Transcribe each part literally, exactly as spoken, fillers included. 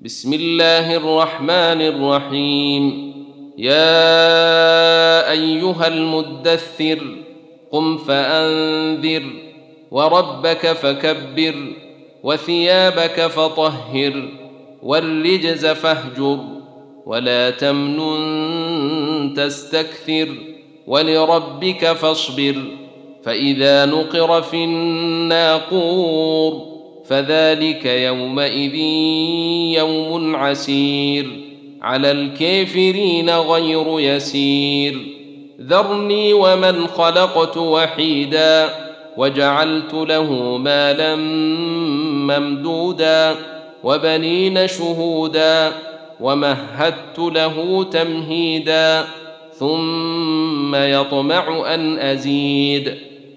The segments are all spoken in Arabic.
بسم الله الرحمن الرحيم. يا أيها المدثر قم فأنذر وربك فكبر وثيابك فطهر والرجز فاهجر ولا تمنن تستكثر ولربك فاصبر. فإذا نقر في الناقور فذلك يومئذ يوم عسير على الكافرين غير يسير. ذرني ومن خلقت وحيدا وجعلت له مالا ممدودا وبنين شهودا ومهدت له تمهيدا ثم يطمع أن أزيد.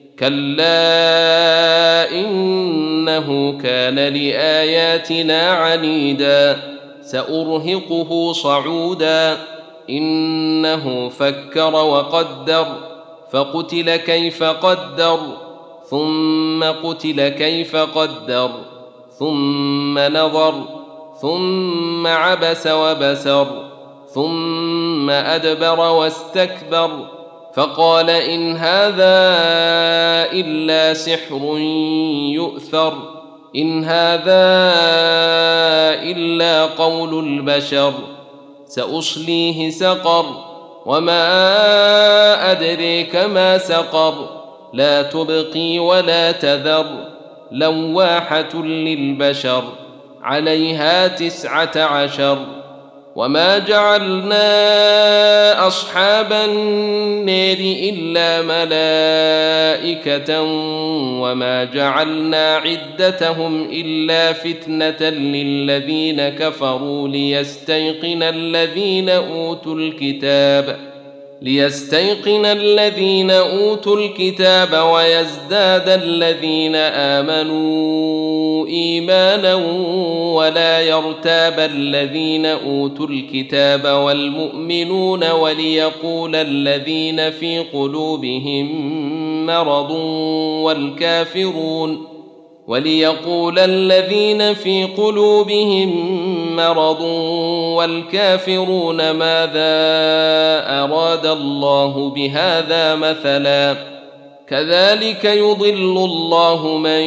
كلا إنه كان لآياتنا عنيدا سأرهقه صعودا. إنه فكر وقدر فقتل كيف قدر ثم قتل كيف قدر ثم نظر ثم عبس وبسر ثم أدبر واستكبر فقال إن هذا إلا سحر يؤثر إن هذا إلا قول البشر. سأصليه سقر وما أدريك ما سقر لا تبقي ولا تذر لواحة للبشر عليها تسعة عشر. وما جعلنا أصحاب النار إلا ملائكة وما جعلنا عدتهم إلا فتنة للذين كفروا ليستيقن الذين أوتوا الكتاب ليستيقن الذين أوتوا الكتاب ويزداد الذين آمنوا إيمانا ولا يرتاب الذين أوتوا الكتاب والمؤمنون وليقول الذين في قلوبهم مرض والكافرون وليقول الذين في قلوبهم مرض والكافرون ماذا أراد الله بهذا مثلا. كذلك يضل الله من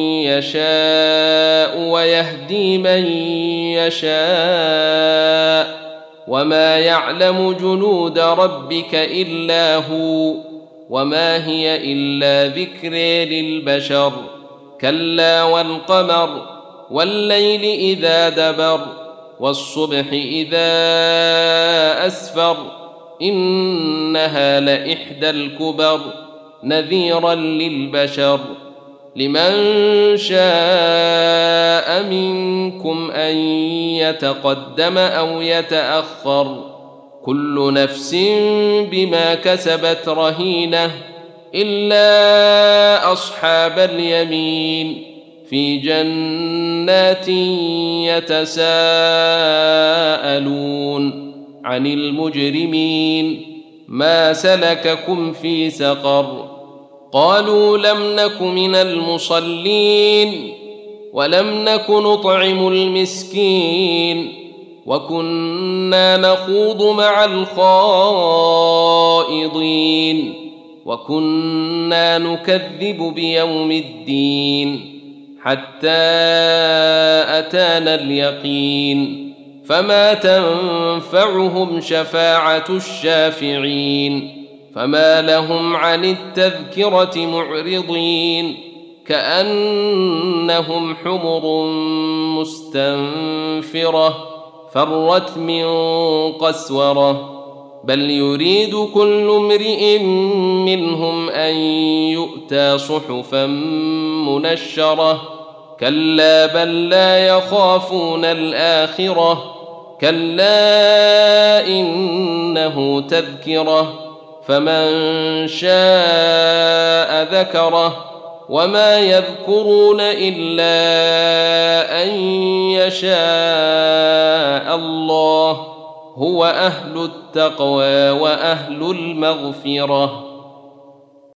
يشاء ويهدي من يشاء وما يعلم جنود ربك إلا هو وما هي إلا ذكر للبشر. كلا والقمر والليل إذا دبر والصبح إذا أسفر إنها لإحدى الكبر نذيرا للبشر. لمن شاء منكم أن يتقدم أو يتأخر كل نفس بما كسبت رهينة إلا أصحاب اليمين في جنات يتساءلون عن المجرمين ما سلككم في سقر قالوا لم نك من المصلين ولم نك نطعم المسكين وكنا نخوض مع الخائضين وكنا نكذب بيوم الدين حتى أتانا اليقين فما تنفعهم شفاعة الشافعين. فما لهم عن التذكرة معرضين كأنهم حمر مستنفرة فرت من قسورة بل يريد كل امرئ منهم أن يؤتى صحفا منشرة كلا بل لا يخافون الآخرة كلا إنه تذكرة فمن شاء ذكره وما يذكرون إلا أن يشاء الله هو أهل التقوى وأهل المغفرة.